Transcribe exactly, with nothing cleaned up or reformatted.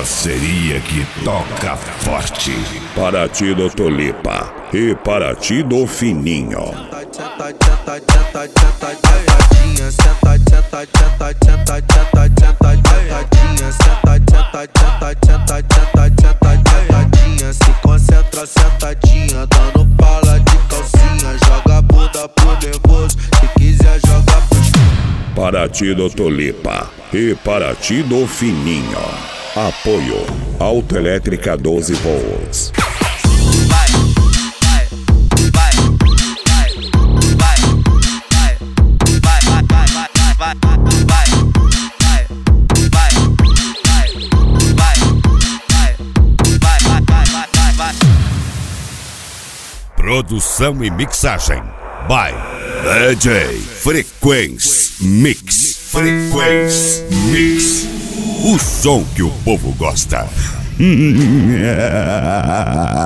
parceria que toca forte. Para ti do Tulipa e para ti do Fininho. Sentadinha, sentadinha, sentadinha, se concentra sentadinha, dando pala de calcinha, joga a bunda pro nervoso, se quiser joga pros. Para ti do Tulipa e para ti do Fininho. Apoio Autoelétrica doze volts. Produção e mixagem by D J Frequência Mix. Frequência Mix. O som que o povo gosta.